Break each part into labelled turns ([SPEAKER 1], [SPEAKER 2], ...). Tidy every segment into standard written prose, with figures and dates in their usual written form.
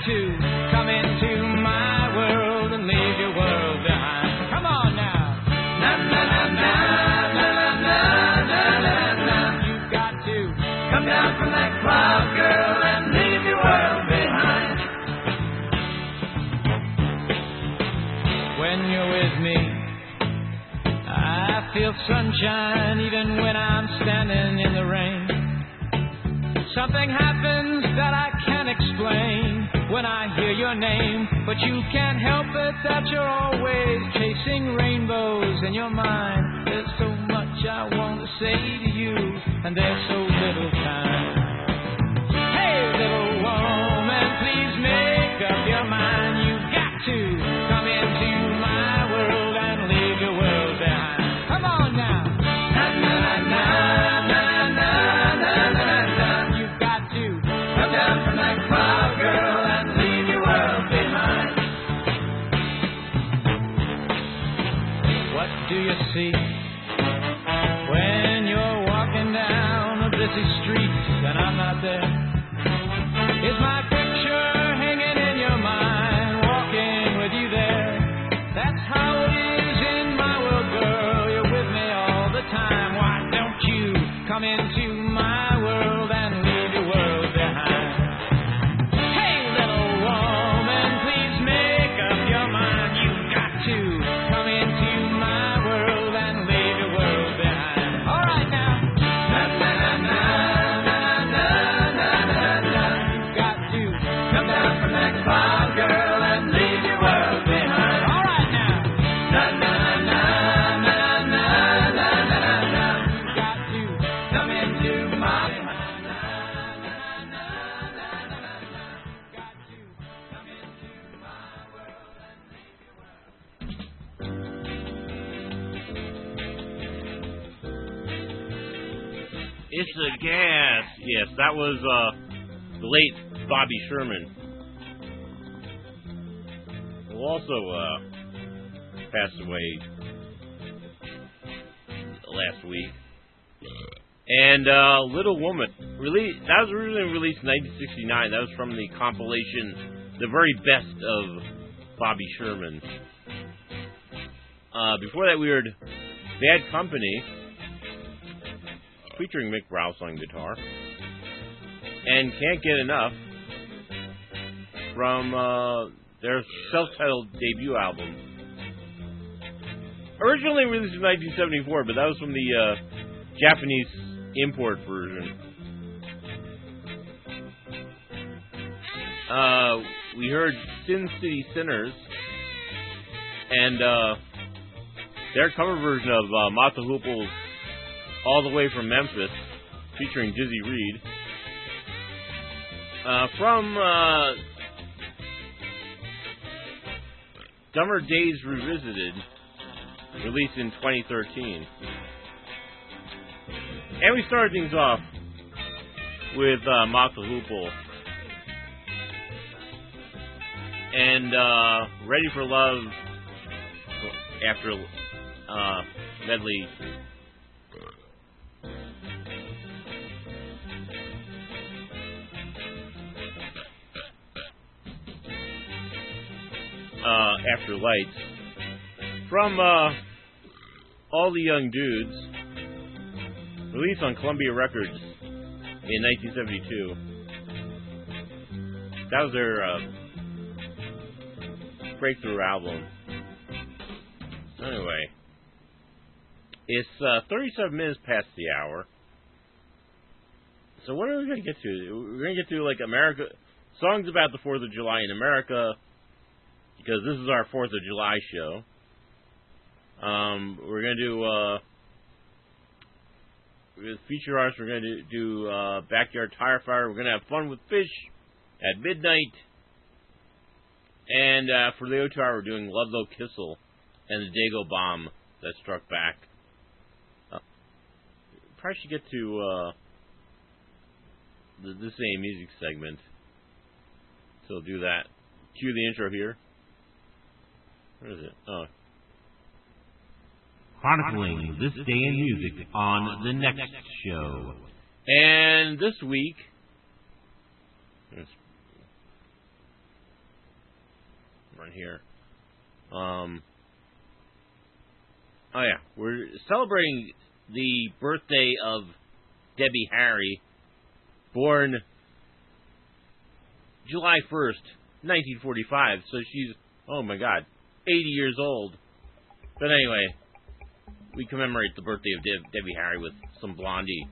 [SPEAKER 1] to come into my world and leave your world behind. Come on now. Na na na na na na na na na. You've got to come down from that cloud, girl, and leave your world behind. When you're with me, I feel sunshine even when I'm standing in the rain. Something happens that I can't explain when I hear your name, but you can't help it that you're always chasing rainbows in your mind. There's so much I want to say to you, and there's so little time. Hey, little woman, please make up your mind. You've got to come into my world and leave your world behind. Come on now. Na na na na na na na na na. You've got to come down from that cloud, girl, and leave your world behind. What do you see when you're walking down a busy street and I'm not there? Is my picture hanging in your mind, walking with you there? That's how it is in my world, girl. You're with me all the time. Why don't you come into my world and leave your world behind? Hey, little woman, please make up your mind. You've got to come into my world and leave your world behind. All right now. Na na na na na na na na na. You've got to come down from that cloud, girl, and leave your world behind. All right now. Na na na na na na na na. You've got to come into my behind. Na na na na na na. You've got to come into my world and leave your world.
[SPEAKER 2] It's a gas. Yes, that was the late Bobby Sherman, who also passed away last week. And Little Woman, that was originally released in 1969. That was from the compilation, The Very Best of Bobby Sherman. Before that, we heard Bad Company, featuring Mick Rouse on guitar, and Can't Get Enough from their self-titled debut album. Originally released in 1974, but that was from the Japanese import version. We heard Sin City Sinners and their cover version of Mata Hoople's All the Way from Memphis, featuring Dizzy Reed. From Dumber Days Revisited, released in 2013. And we started things off with Mata Hoople and Ready for Love after medley. After Lights from All the Young Dudes, released on Columbia Records in 1972. That was their breakthrough album. Anyway, it's 37 minutes past the hour. So what are we going to get to? We're going to get to like America, songs about the 4th of July in America, because this is our 4th of July show. We're going to do with feature artists. We're going to do Backyard Tire Fire. We're going to have fun with Fish at midnight. And for the O2 hour, we're doing Ludlow Kissel and the Dago Bomb that struck back. Probably should get to this A music segment. So we'll do that. Cue the intro here. Where is it? Oh.
[SPEAKER 3] Chronicling this day in music on the next show.
[SPEAKER 2] And this week, different here. Oh yeah, we're celebrating the birthday of Debbie Harry, born July 1st, 1945. So she's, oh my God, 80 years old. But anyway, we commemorate the birthday of Debbie Harry with some Blondie.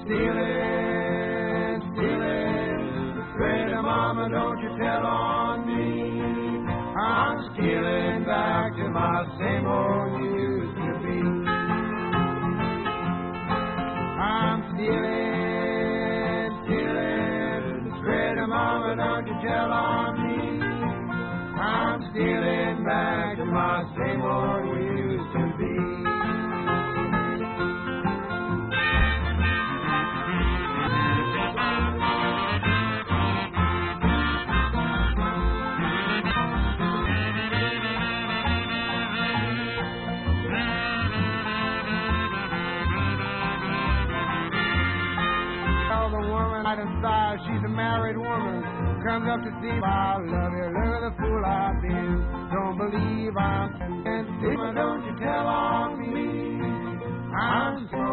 [SPEAKER 1] stealing, stealing. Pretty mama, don't you tell on me. I'm stealing back to my same old used to be. I'm stealing, stealing. Pretty mama, don't you tell on me. I'm stealing back to my same old used to be. Style. She's a married woman, comes up to see I love you, look at the fool I've been. Don't believe I'm convinced, don't you tell on me. I'm